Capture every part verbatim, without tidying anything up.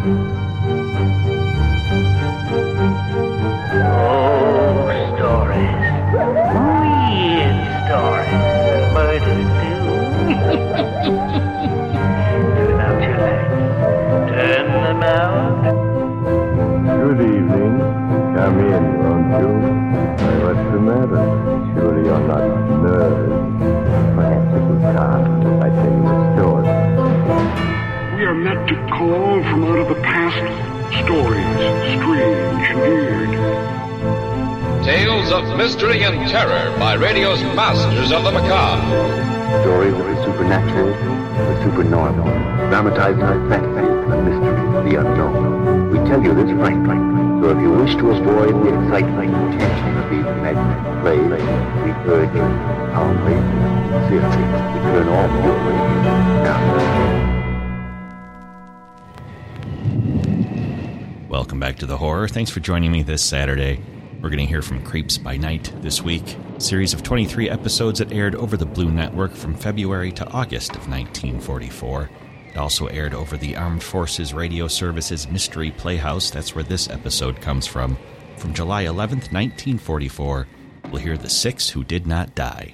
Mystery and terror by radio's masters of the macabre. Stories of the supernatural, the supernormal, dramatized in fantasy, the mystery, the unknown. We tell you this frankly, so if you wish to avoid the excitement and tension of these imaginary plays, we urge you calmly, sincerely, to turn off your radio now. Welcome back to The Horror. Thanks for joining me this Saturday. We're going to hear from Creeps by Night this week, a series of twenty-three episodes that aired over the Blue Network from February to August of nineteen forty-four. It also aired over the Armed Forces Radio Service's Mystery Playhouse. That's where this episode comes from. From July eleventh, nineteen forty-four, we'll hear The Six Who Did Not Die.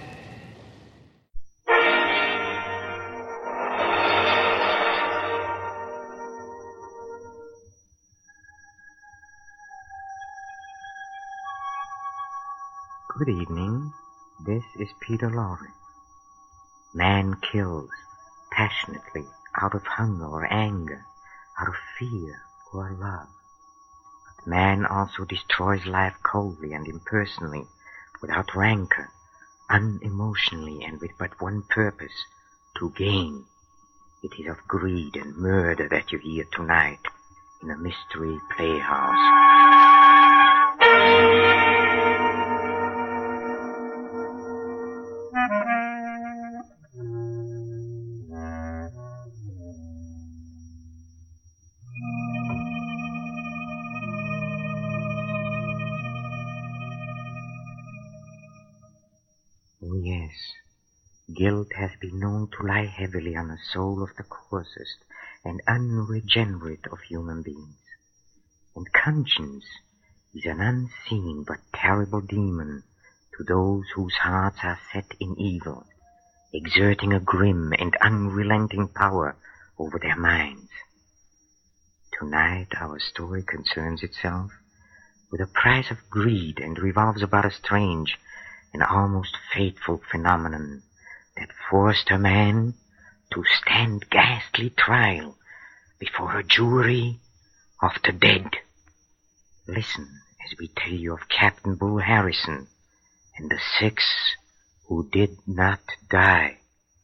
Good evening. This is Peter Lorre. Man kills passionately out of hunger or anger, out of fear or love. But man also destroys life coldly and impersonally, without rancor, unemotionally, and with but one purpose, to gain. It is of greed and murder that you hear tonight in a mystery playhouse. Guilt has been known to lie heavily on the soul of the coarsest and unregenerate of human beings. And conscience is an unseen but terrible demon to those whose hearts are set in evil, exerting a grim and unrelenting power over their minds. Tonight our story concerns itself with a price of greed and revolves about a strange and almost fateful phenomenon that forced a man to stand ghastly trial before a jury of the dead. Listen as we tell you of Captain Bull Harrison and the six who did not die.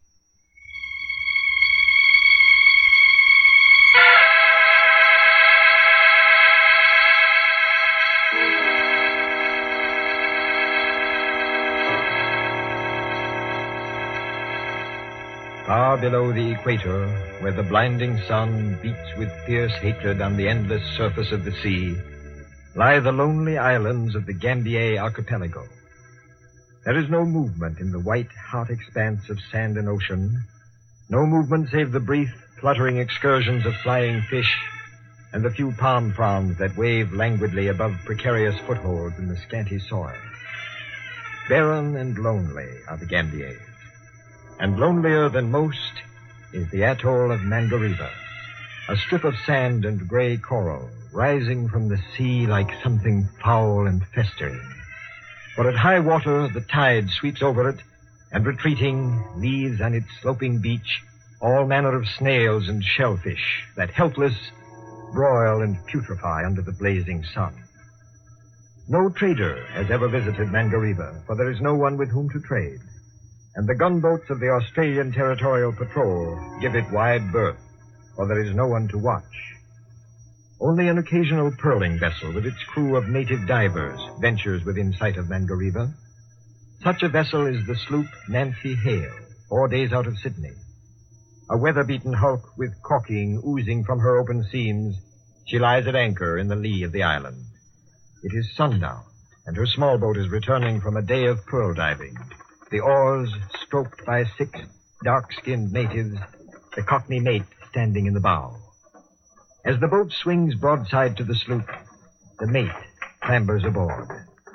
Far below the equator, where the blinding sun beats with fierce hatred on the endless surface of the sea, lie the lonely islands of the Gambier archipelago. There is no movement in the white, hot expanse of sand and ocean, no movement save the brief, fluttering excursions of flying fish and the few palm fronds that wave languidly above precarious footholds in the scanty soil. Barren and lonely are the Gambiers. And lonelier than most is the atoll of Mangareva, a strip of sand and gray coral rising from the sea like something foul and festering. For at high water, the tide sweeps over it, and retreating, leaves on its sloping beach all manner of snails and shellfish that, helpless, broil and putrefy under the blazing sun. No trader has ever visited Mangareva, for there is no one with whom to trade. And the gunboats of the Australian Territorial Patrol give it wide berth, for there is no one to watch. Only an occasional pearling vessel with its crew of native divers ventures within sight of Mangareva. Such a vessel is the sloop Nancy Hale, four days out of Sydney. A weather-beaten hulk with caulking oozing from her open seams, she lies at anchor in the lee of the island. It is sundown, and her small boat is returning from a day of pearl diving. The oars stroked by six dark-skinned natives, the Cockney mate standing in the bow. As the boat swings broadside to the sloop, the mate clambers aboard.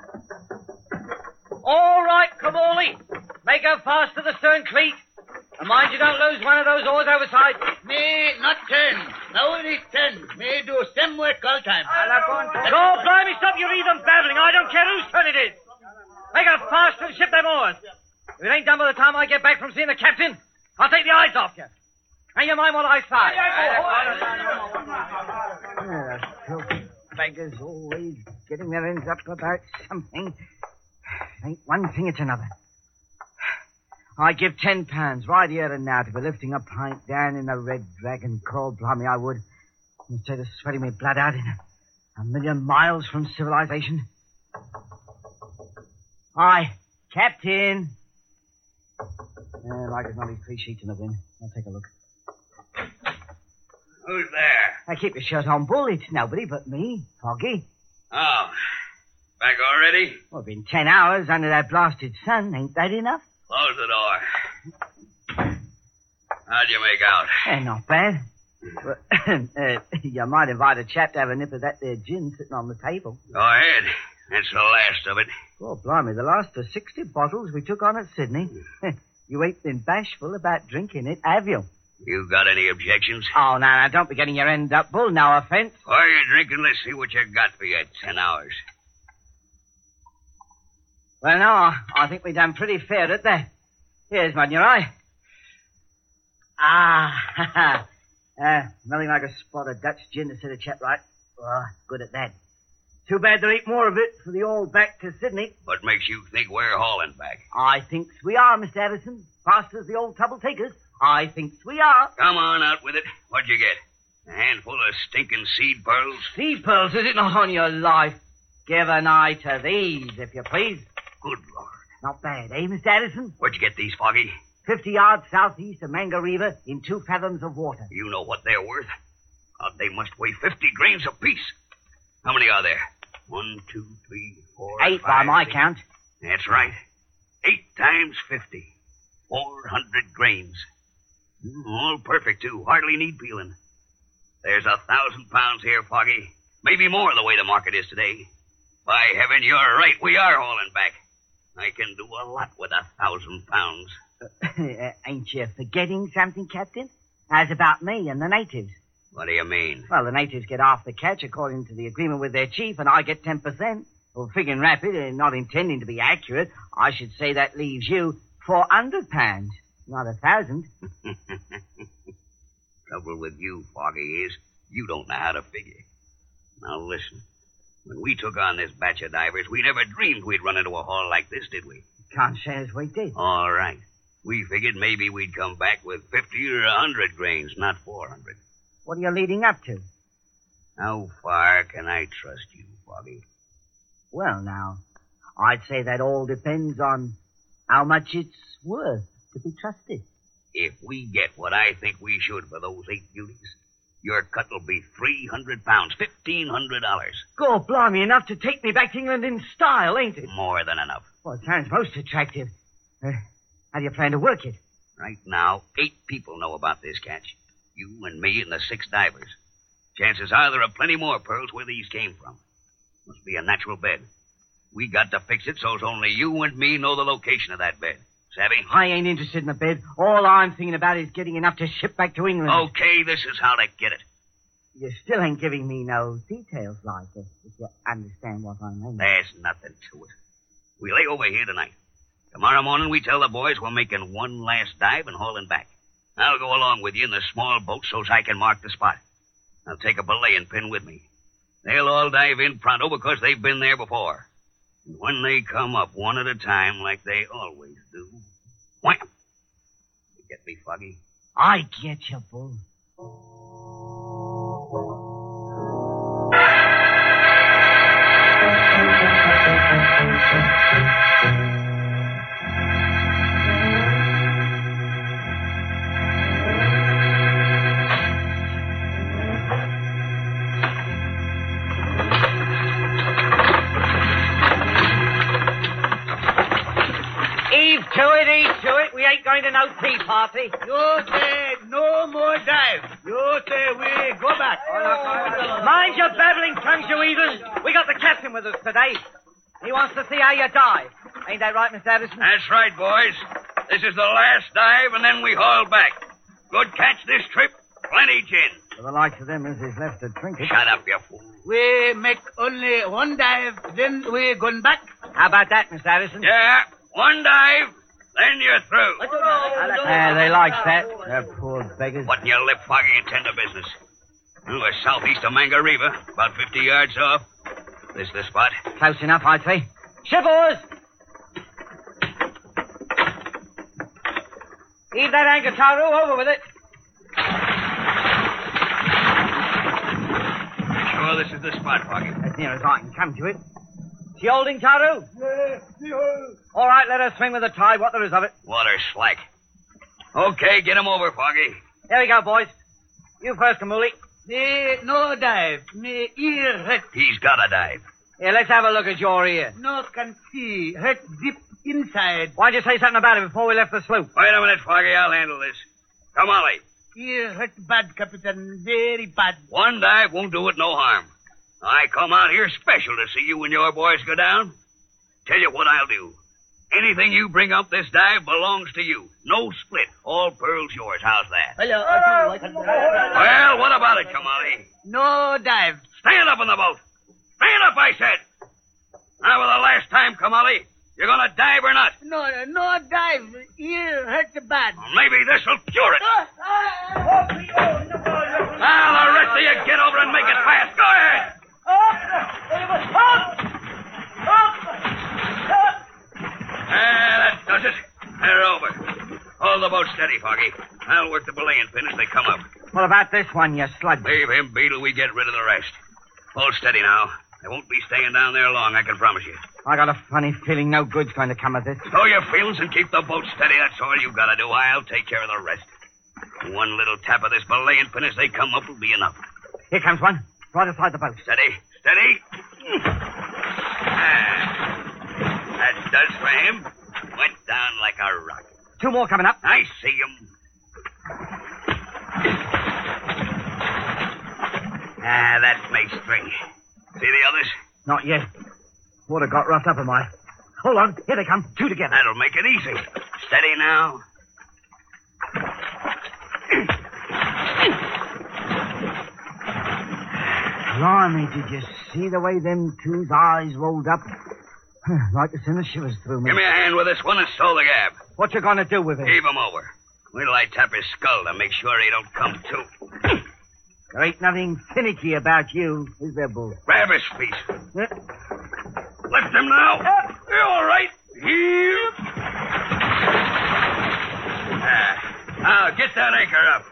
All right, Kamali. Make her fast to the stern cleat. And mind you don't lose one of those oars overside. Me not ten. Now it is ten. Me do same work all time. Go, blimey, stop your even babbling. I don't care whose turn it is. Make her fast and ship them oars. If it ain't done by the time I get back from seeing the captain, I'll take the eyes off you. And you mind what I say. Yeah, filthy beggars always getting their ends up about something. It ain't one thing, it's another. I'd give ten pounds right here and now to be lifting a pint down in the Red Dragon crawl. Blimey, I would. Instead of sweating me blood out in a, a million miles from civilization. Hi, Captain. Uh, like as not, he's three sheets in the wind. I'll take a look. Who's there? I keep your shirt on, Bull. It's nobody but me, Foggy. Oh, back already? Well, it's been ten hours under that blasted sun. Ain't that enough? Close the door. How'd you make out? Eh, not bad. Well, uh, you might invite a chap to have a nip of that there gin sitting on the table. Go ahead. That's the last of it. Oh, blimey, the last of sixty bottles we took on at Sydney. You ain't been bashful about drinking it, have you? You got any objections? Oh, no, no, don't be getting your end up, Bull. No offense. While you're drinking, let's see what you got for your ten hours. Well, no, I think we done pretty fair at that. Here's one, your eye. Ah, ha, ha. Uh, nothing like a spot of Dutch gin to set a chap right. Oh, good at that. Too bad there ain't more of it for the old back to Sydney. What makes you think we're hauling back? I thinks we are, Mister Addison. Fast as the old trouble takers. I thinks we are. Come on, out with it. What'd you get? A handful of stinking seed pearls? Seed pearls, is it not on your life? Give an eye to these, if you please. Good Lord. Not bad, eh, Mister Addison? Where'd you get these, Foggy? Fifty yards southeast of Manga River in two fathoms of water. You know what they're worth? God, they must weigh fifty grains apiece. How many are there? One, two, three, four, Eight five, by my six. count. That's right. Eight times fifty. Four hundred grains. All perfect, too. Hardly need peeling. There's a thousand pounds here, Foggy. Maybe more the way the market is today. By heaven, you're right. We are hauling back. I can do a lot with a thousand pounds. Uh, ain't you forgetting something, Captain? As about me and the natives. What do you mean? Well, the natives get half the catch according to the agreement with their chief, and I get ten percent. Well, figuring rapid and not intending to be accurate, I should say that leaves you four hundred pounds, not a thousand. Trouble with you, Foggy, is you don't know how to figure. Now, listen. When we took on this batch of divers, we never dreamed we'd run into a haul like this, did we? Can't say as we did. All right. We figured maybe we'd come back with fifty or a hundred grains, not four hundred. What are you leading up to? How far can I trust you, Foggy? Well, now, I'd say that all depends on how much it's worth to be trusted. If we get what I think we should for those eight beauties, your cut will be three hundred pounds, fifteen hundred dollars. God, blimey, enough to take me back to England in style, ain't it? More than enough. Well, it sounds most attractive. Uh, how do you plan to work it? Right now, eight people know about this catch. You and me and the six divers. Chances are there are plenty more pearls where these came from. Must be a natural bed. We got to fix it so's only you and me know the location of that bed. Savvy? I ain't interested in the bed. All I'm thinking about is getting enough to ship back to England. Okay, this is how to get it. You still ain't giving me no details like it, if you understand what I mean. There's nothing to it. We lay over here tonight. Tomorrow morning we tell the boys we're making one last dive and hauling back. I'll go along with you in the small boat so's I can mark the spot. I'll take a belaying pin with me. They'll all dive in pronto because they've been there before. And when they come up one at a time like they always do, wham! You get me, Foggy? I get you, Bull. To it, eat to it. We ain't going to no tea party. You say no more dive. You say we go back. Mind your babbling tongues, you heathens. We got the captain with us today. He wants to see how you dive. Ain't that right, Mister Addison? That's right, boys. This is the last dive, and then we haul back. Good catch this trip. Plenty gin. For the likes of them as is left to drink it. Shut up, you fool. We make only one dive, then we going back. How about that, Mister Addison? Yeah, one dive, then you're through. Yeah, they likes that. They're poor beggars. Button your lip, Foggy, and tend to business. Well, we're southeast of Mangareva, about fifty yards off. This is the spot. Close enough, I'd say. Shivers! Heave that anchor, Taru. Over with it. Sure, this is the spot, Foggy. As near as I can come to it. She holding, Taru? Yeah, All right, let her swing with the tide, what there is of it. Water slack. Okay, get him over, Foggy. Here we go, boys. You first, Kamuli. Me no dive. Me ear hurt. He's got to dive. Here, let's have a look at your ear. No can see. Hurt deep inside. Why'd you say something about it before we left the sloop? Wait a minute, Foggy. I'll handle this. Come, Ollie. Ear hurt bad, Captain. Very bad. One dive won't do it no harm. I come out here special to see you and your boys go down. Tell you what I'll do. Anything you bring up this dive belongs to you. No split. All pearls yours. How's that? Well, what about it, Kamali? No dive. Stand up in the boat. Stand up, I said. Now, for the last time, Kamali, you're going to dive or not? No, no dive. Ear hurt bad. Well, maybe this will cure it. Now, the rest of you get over and make it fast. Go ahead. Ah, that does it. They're over. Hold the boat steady, Foggy. I'll work the belaying pin as they come up. What about this one, you slug? Leave him be till we get rid of the rest. Hold steady now. They won't be staying down there long, I can promise you. I got a funny feeling no good's going to come of this. Stow your feelings and keep the boat steady. That's all you got to do. I'll take care of the rest. One little tap of this belaying pin as they come up will be enough. Here comes one. Right aside the boat. Steady. Steady. Ah, that does for him. Went down like a rock. Two more coming up. I see him. Ah, that makes three. See the others? Not yet. Water got roughed up in my... Hold on. Here they come. Two together. That'll make it easy. Steady now. Blimey, did you see the way them two's eyes rolled up? Like to send the shivers through me. Give me a hand with this one and stow the gab. What you gonna do with it? Heave him over. Wait till I tap his skull to make sure he don't come to. There ain't nothing finicky about you, is there, Bull? Grab his feet. Uh, Lift him now. Up. You're all right. Heave. Ah, now, get that anchor up.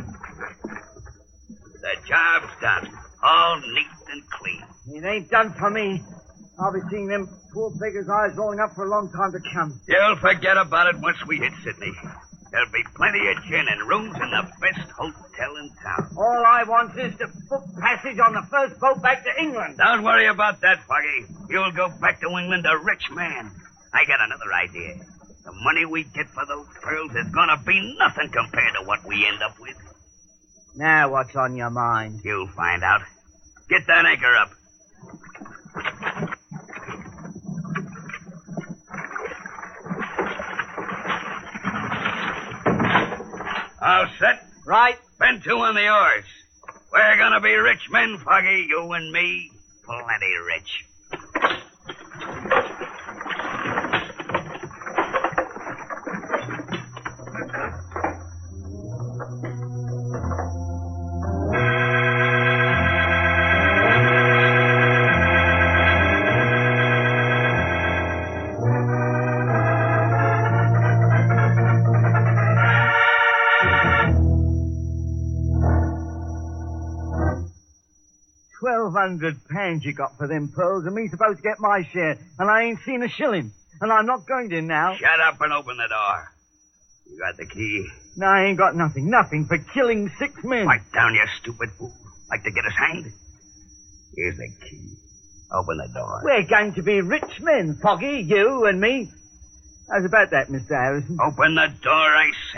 The job's done. All neat and clean. It ain't done for me. I'll be seeing them poor beggars' eyes rolling up for a long time to come. You'll forget about it once we hit Sydney. There'll be plenty of gin and rooms in the best hotel in town. All I want is to book passage on the first boat back to England. Don't worry about that, Foggy. You'll go back to England a rich man. I got another idea. The money we get for those pearls is going to be nothing compared to what we end up with. Now what's on your mind? You'll find out. Get that anchor up. All set? Right. Bend two on the oars. We're gonna be rich men, Foggy, you and me. Plenty rich. Twelve hundred pounds you got for them pearls, and me supposed to get my share, and I ain't seen a shilling, and I'm not going to now. Shut up and open the door. You got the key? No, I ain't got nothing, nothing for killing six men. Pipe down, you stupid fool. Like to get us hanged? Here's the key. Open the door. We're going to be rich men, Foggy, you and me. How's about that, Mister Harrison? Open the door, I said.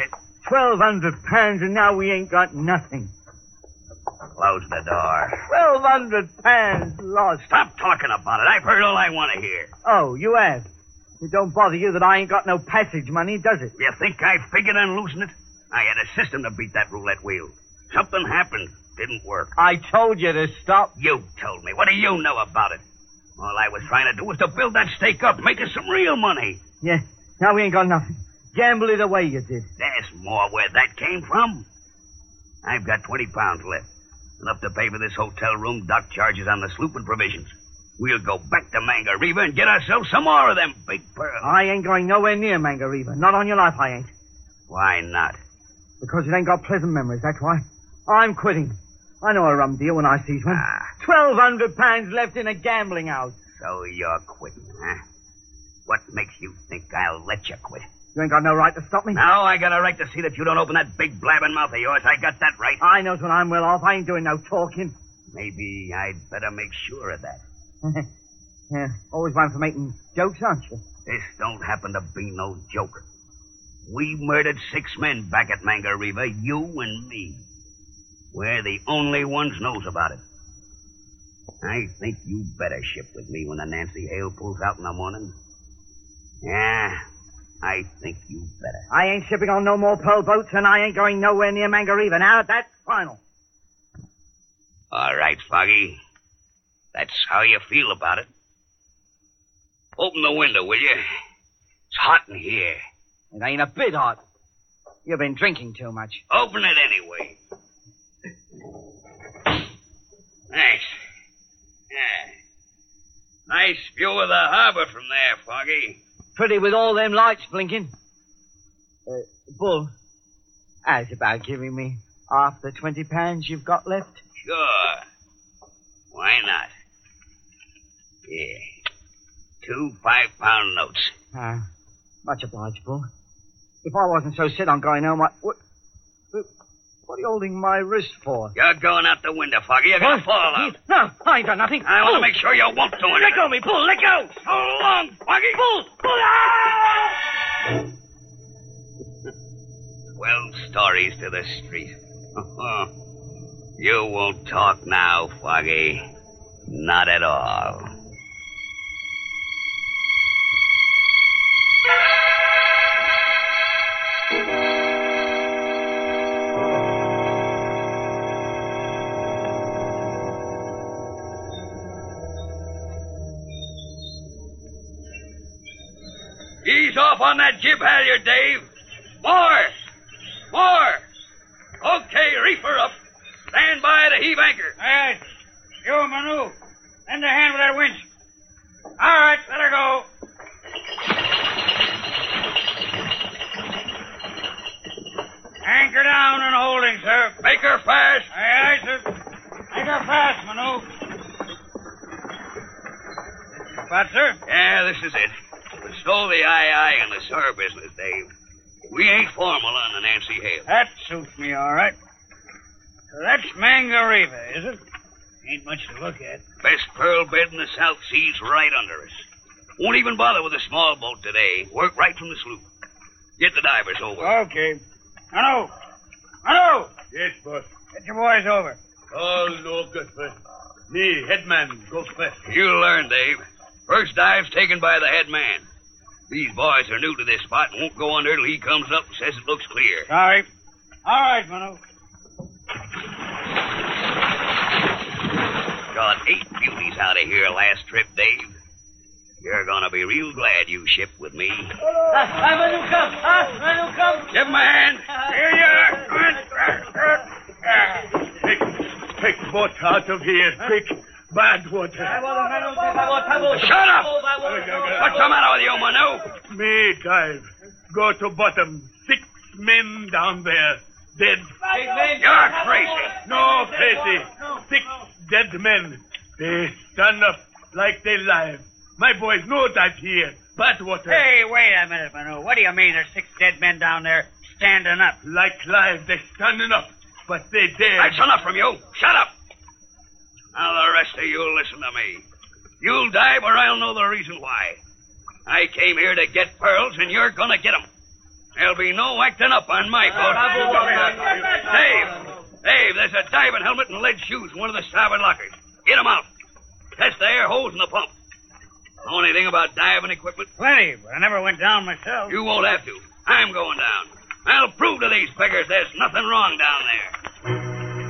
Twelve hundred pounds, and now we ain't got nothing. Close the door. Twelve hundred pounds lost. Stop talking about it. I've heard all I want to hear. Oh, you have? It don't bother you that I ain't got no passage money, does it? You think I figured on losing it? I had a system to beat that roulette wheel. Something happened. Didn't work. I told you to stop. You told me. What do you know about it? All I was trying to do was to build that stake up, make us some real money. Yeah, now we ain't got nothing. Gamble it away, you did. There's more where that came from. I've got twenty pounds left. Enough to pay for this hotel room, dock charges on the sloop, and provisions. We'll go back to Mangareva and get ourselves some more of them big pearls. I ain't going nowhere near Mangareva. Not on your life, I ain't. Why not? Because it ain't got pleasant memories, that's why. I'm quitting. I know a rum deal when I sees one. Ah. Twelve hundred pounds left in a gambling house. So you're quitting, huh? What makes you think I'll let you quit? You ain't got no right to stop me. No, I got a right to see that you don't open that big blabbing mouth of yours. I got that right. I knows when I'm well off. I ain't doing no talking. Maybe I'd better make sure of that. Yeah, always one for making jokes, aren't you? This don't happen to be no joke. We murdered six men back at Mangareva, you and me. We're the only ones knows about it. I think you better ship with me when the Nancy Hale pulls out in the morning. Yeah, I think you better. I ain't shipping on no more pearl boats, and I ain't going nowhere near Mangareva. Now, that's final. All right, Foggy. That's how you feel about it. Open the window, will you? It's hot in here. It ain't a bit hot. You've been drinking too much. Open it anyway. Thanks. Yeah. Nice view of the harbor from there, Foggy. Pretty with all them lights blinking. Uh, Bull, how's about giving me half the twenty pounds you've got left? Sure. Why not? Yeah. Two five-pound notes. Ah, uh, much obliged, Bull. If I wasn't so set on going home, I... What, what are you holding my wrist for? You're going out the window, Foggy. You're going to fall out. No, I ain't done nothing. I want to make sure you won't do it. Let go of me, Bull. Let go. So long, Foggy. Bull. Bull. Ah! Twelve stories to the street. You won't talk now, Foggy. Not at all. Ease off on that jib halyard, Dave. More! More! Okay, reefer up. Stand by to heave anchor. All right. You, Manu. Lend a hand with that winch. All right, let her go. Anchor down and holding, sir. Make her fast. Aye, aye, sir. Make her fast, Manu. What, sir? Yeah, this is it. We stole the aye aye and the sir business, Dave. We ain't formal on the Nancy Hale. That suits me all right. So that's Mangareva, is it? Ain't much to look at. Best pearl bed in the South Seas right under us. Won't even bother with a small boat today. Work right from the sloop. Get the divers over. Okay. Manu! Manu! Yes, boss. Get your boys over. Oh, no good first. Me, headman, go first. You'll learn, Dave. First dive's taken by the head man. These boys are new to this spot and won't go under till he comes up and says it looks clear. Sorry. All right, Manu. Got eight beauties out of here last trip, Dave. You're gonna be real glad you shipped with me. Ah, Manu, come. Ah, Manu, come. Give him a hand. Here you are. Come on. Take, take boat out of here, quick. Bad water. Shut up! What's the matter with you, Manu? Me dive. Go to bottom. Six men down there. Dead. You're crazy. No, crazy. Six dead men. They stand up like they live. My boys know that here. Bad water. Hey, wait a minute, Manu. What do you mean there's six dead men down there standing up? Like live, they standing up. But they dead. That's enough from you. Shut up. Now the rest of you'll listen to me. You'll dive or I'll know the reason why. I came here to get pearls and you're gonna get them. There'll be no acting up on my boat. Dave, Dave, there's a diving helmet and lead shoes in one of the starboard lockers. Get 'em out. Test the air holes in the pump. Know anything about diving equipment? Plenty, but I never went down myself. You won't have to. I'm going down. I'll prove to these beggars there's nothing wrong down there.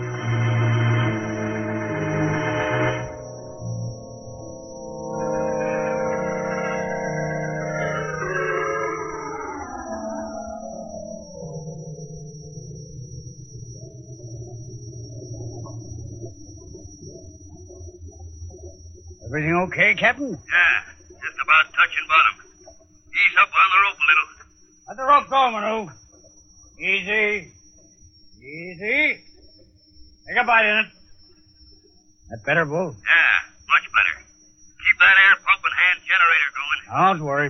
Everything okay, Captain? Yeah, just about touching bottom. Ease up on the rope a little. Let the rope go, Manu. Easy. Easy. Take a bite in it. That better, Bull? Yeah, much better. Keep that air pump and hand generator going. Don't worry.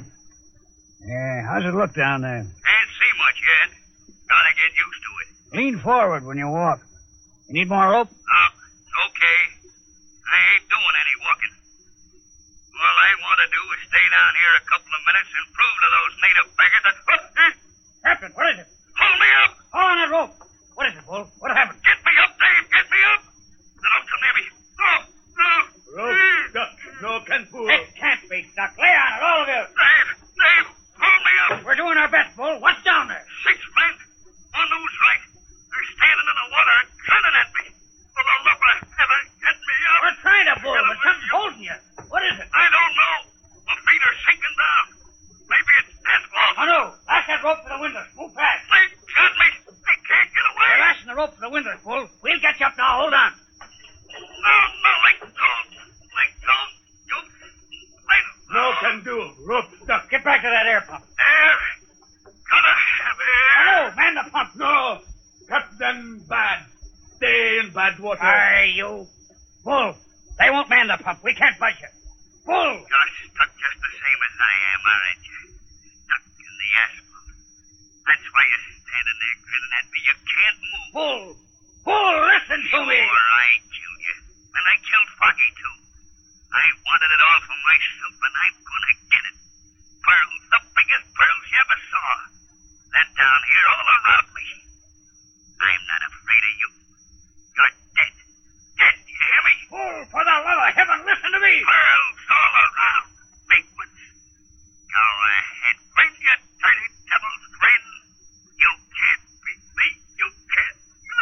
Yeah, how's it look down there? Can't see much yet. Gotta get used to it. Lean forward when you walk. You need more rope? Oh, it's okay. I ain't doing any walking. All I want to do is stay down here a couple of minutes and prove to those native beggars that... Captain, what is it? Hold me up! Oh, on that rope. What is it, Bull? What happened? Get me up, Dave! Get me up! Now, don't come near me. No, no. Rope stuck. No can pull. It can't be stuck. Lay on it, all of you. Dave! Dave! Hold me up! We're doing our best, Bull. What's down there? Six men. One who's right. They're standing in the water and grinning at me. For the love of heaven, get me up! We're trying to, Bull, but something's holding you. What is it? I don't know. My feet are sinking down. Maybe it's death walk. Oh, no. Lash that rope to the windows. Move fast. They got me. I can't get away. We're lashing the rope to the windows, Bull. We'll get you up now. Hold on. No, no, let go. Let go. You... Let No can do. Rope stuck. Get back to that air pump. Air. Gotta have air. Oh, no. Man the pump. No. Captain bad. Stay in bad water. Aye, you. Bull, they won't man the pump. We can't budge you. Bull! You're stuck just the same as I am, aren't you? Stuck in the asphalt. That's why you're standing there grinning at me. You can't move. Bull! Bull, listen to me! Sure, I killed you. And I killed Foggy, too. I wanted it all for myself, and I'm gonna get it. Pearls, the biggest pearls you ever saw. They're down here all around me. I'm not afraid of you. You're dead. Dead, you hear me? Bull, for the love of heaven, listen to me! Pearls all around. Big ones. Go ahead. Grin, you dirty devil's grin. You can't beat me. You can't.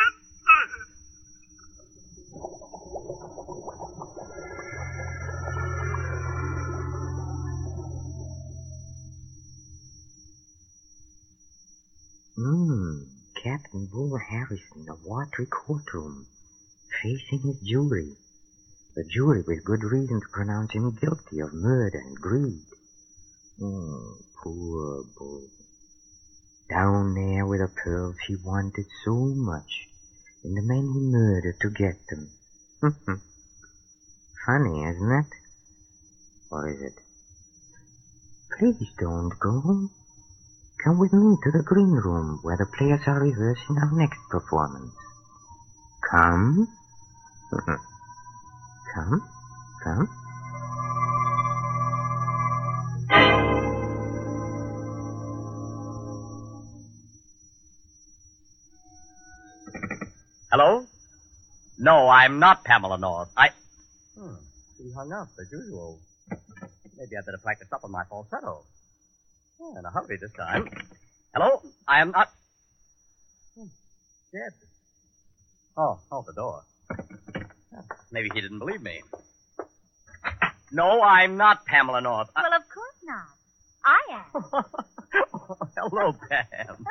Hmm, Captain Bull Harrison, a watery courtroom, facing his jury. The jury with good reason to pronounce him guilty of murder and greed. Oh, poor Bull. Down there with the pearls he wanted so much, and the men he murdered to get them. Funny, isn't it? Or is it? Please don't go. Come with me to the green room where the players are rehearsing our next performance. Come. Come. Come. Hello? No, I'm not Pamela North. I... Hmm. She hung up, as usual. Maybe I'd better practice up on my falsetto. Oh, in a hurry this time. Hello? I am not... Hmm. Dead. Oh, oh, the door. Maybe he didn't believe me. No, I'm not Pamela North. I... Well, of course not. I am. Oh, hello, Pam.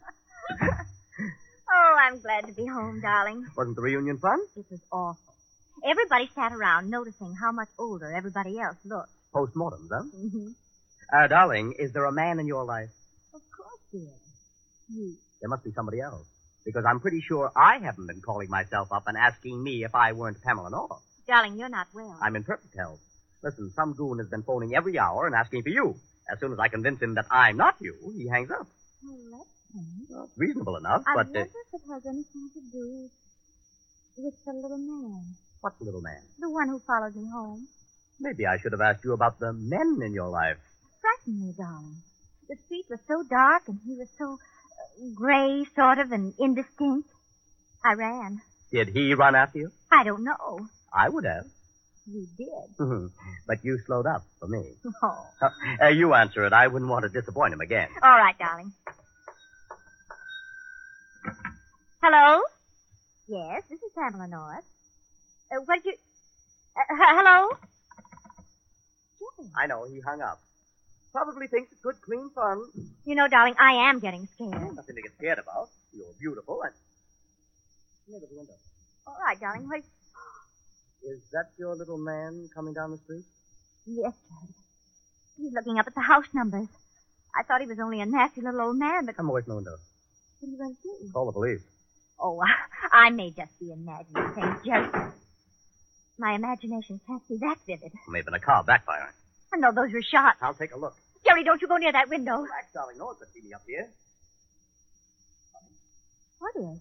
Oh, I'm glad to be home, darling. Wasn't the reunion fun? It was awful. Everybody sat around noticing how much older everybody else looked. Postmortems, huh? Mm-hmm. Uh, darling, is there a man in your life? Of course, dear. You. There must be somebody else. Because I'm pretty sure I haven't been calling myself up and asking me if I weren't Pamela North. Darling, you're not well. I'm in perfect health. Listen, some goon has been phoning every hour and asking for you. As soon as I convince him that I'm not you, he hangs up. Well, that's funny. Well, it's reasonable enough, I but... wonder Uh, if it has anything to do with the little man. what little man? The one who followed me home. Maybe I should have asked you about the men in your life. Certainly, darling. The street was so dark and he was so uh, gray, sort of, and indistinct. I ran. Did he run after you? I don't know. I would have. You did. But you slowed up for me. Oh. Uh, you answer it. I wouldn't want to disappoint him again. All right, darling. Hello? Yes, this is Pamela North. Uh, what did you... Uh, h- hello? I know. He hung up. Probably thinks it's good, clean fun. You know, darling, I am getting scared. Nothing to get scared about. You're beautiful and... Near the window. All right, darling. Wait. Is that your little man coming down the street? Yes, Charlie. He's looking up at the house numbers. I thought he was only a nasty little old man, but... Come away from the window. What are you going to do? Call the police. Oh, I may just be imagining things, Jerry. My imagination can't be that vivid. Maybe in a car backfiring. I know those were shots. I'll take a look. Jerry, don't you go near that window. Relax, darling. No one could see me up here. What is?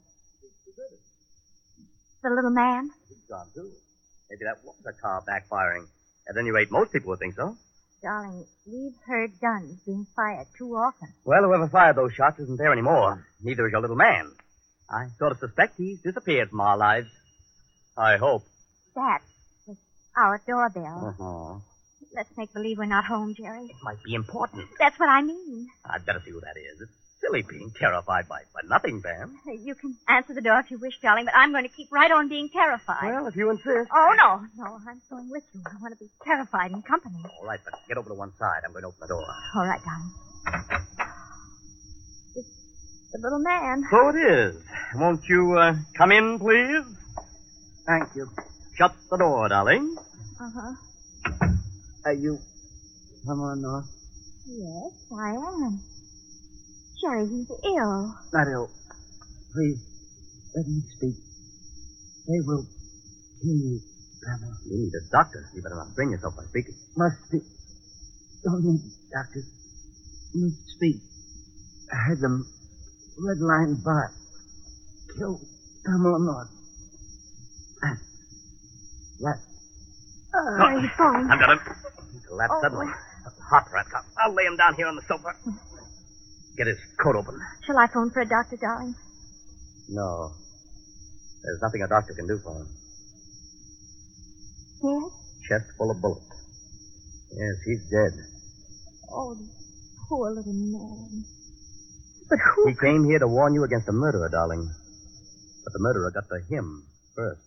The little man? He's gone, too. Maybe that was a car backfiring. At any rate, most people would think so. Darling, we've heard guns being fired too often. Well, whoever fired those shots isn't there anymore. Neither is your little man. I sort of suspect he's disappeared from our lives. I hope. That was our doorbell. Uh-huh. Let's make believe we're not home, Jerry. It might be important. That's what I mean. I'd better see who that is. It's silly being terrified by, by nothing, Pam. You can answer the door if you wish, darling, but I'm going to keep right on being terrified. Well, if you insist. Oh, no. No, I'm going with you. I want to be terrified in company. All right, but get over to one side. I'm going to open the door. All right, darling. It's the little man. So it is. Won't you uh, come in, please? Thank you. Shut the door, darling. Uh-huh. Are you Pamela North? Yes, I am. Jerry, he's ill. Not ill. Please, let me speak. They will kill you, Pamela. You need a doctor. You better not bring yourself by speaking. Must speak. Don't need doctors. Must speak. I had them red line bar. Kill Pamela North. What? Uh, Where are you going? I've got him. He collapsed Oh. suddenly. Hot rat. I'll lay him down here on the sofa. Get his coat open. Shall I phone for a doctor, darling? No. There's nothing a doctor can do for him. Dead? Chest full of bullets. Yes, he's dead. Oh, the poor little man. But who... He came here to warn you against a murderer, darling. But the murderer got to him first.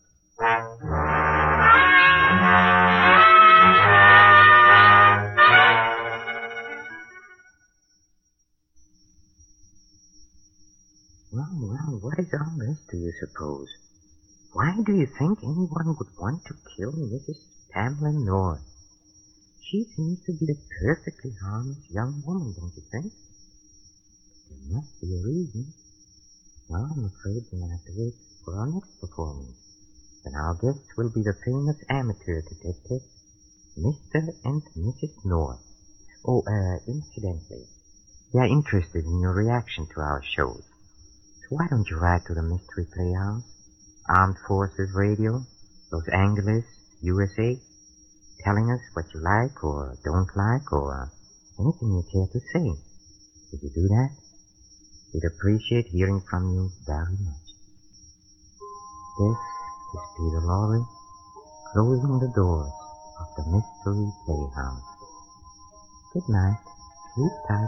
Well, well, what is all this, do you suppose? Why do you think anyone would want to kill Missus Pamela North? She seems to be a perfectly harmless young woman, don't you think? There must be a reason. Well, I'm afraid we'll have to wait for our next performance. And our guests will be the famous amateur detectives, Mister and Missus North. Oh, uh, incidentally, we are interested in your reaction to our shows. So why don't you write to the Mystery Playhouse, Armed Forces Radio, Los Angeles, U S A, telling us what you like or don't like or anything you care to say. Would you do that? We'd appreciate hearing from you very much. This is Peter Lorre, closing the doors of the Mystery Playhouse. Good night. Sleep tight.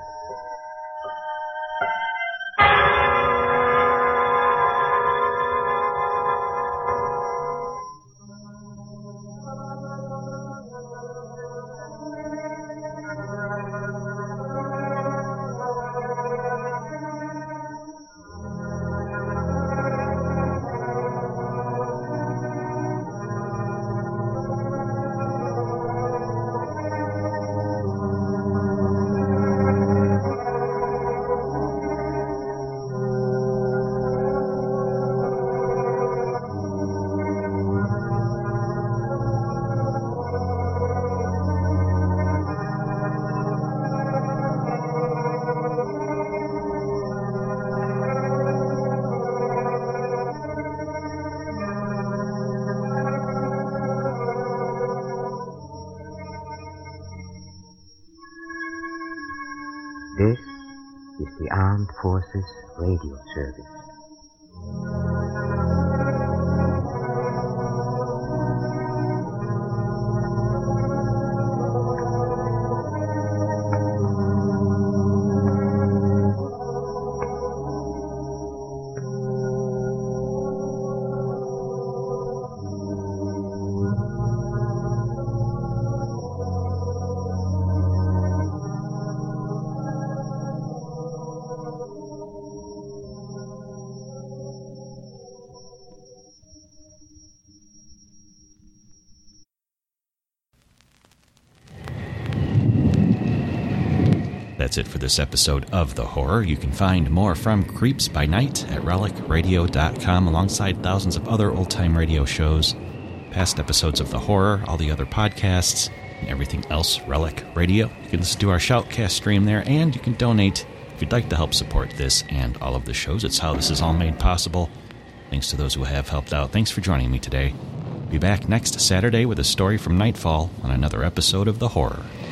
This is the Armed Forces Radio Service. That's it for this episode of The Horror. You can find more from Creeps by Night at relic radio dot com alongside thousands of other old-time radio shows, past episodes of The Horror, all the other podcasts, and everything else Relic Radio. You can listen to our Shoutcast stream there, and you can donate if you'd like to help support this and all of the shows. It's how this is all made possible. Thanks to those who have helped out. Thanks for joining me today. Be back next Saturday with a story from Nightfall on another episode of The Horror.